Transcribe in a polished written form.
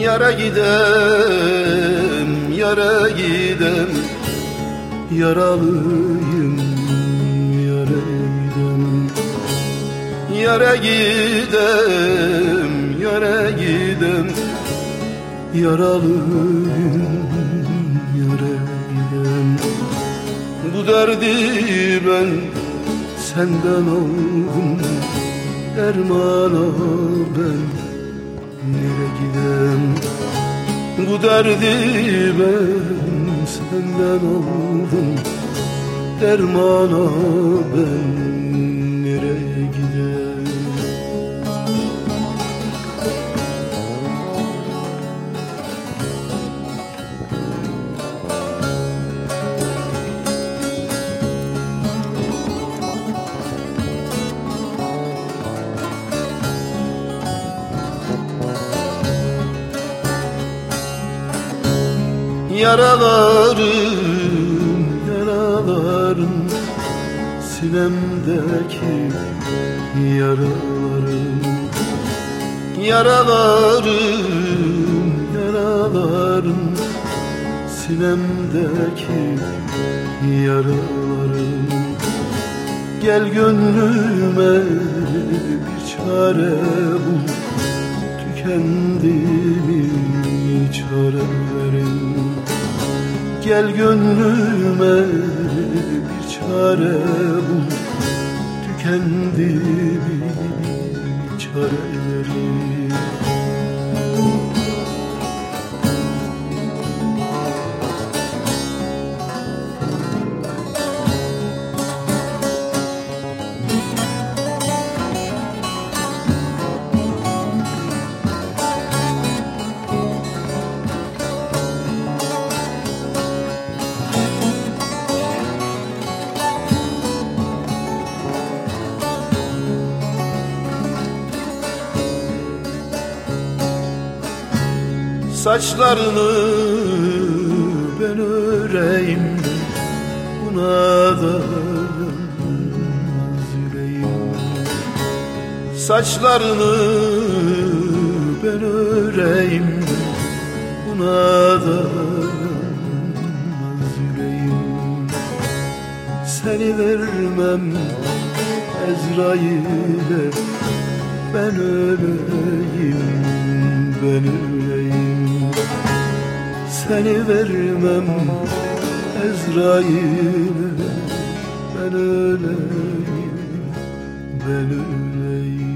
Yara gidem, yara gidem, yaralıyım, yara gidem. Yara gidem, yara gidem, yaralıyım, yara gidem. Bu derdi ben senden aldım, dermana ben nere gidem? Bu derdi ben senden aldım, dermana ben nereye gidem? Yaralarım, yaralarım, sinemdeki yaralarım. Yaralarım, yaralarım, sinemdeki yaralarım. Gel gönlüme bir çare bul, tükendimi çare verin. Gel gönlüme bir çare bul, tükendimi çare verin. Saçlarını ben öreyim, buna dayanmaz yüreğim. Saçlarını ben öreyim, buna dayanmaz yüreğim. Seni vermem Ezrail'e, ben öleyim, ben öleyim. Seni vermem Ezrail'e, ben öleyim, ben öleyim.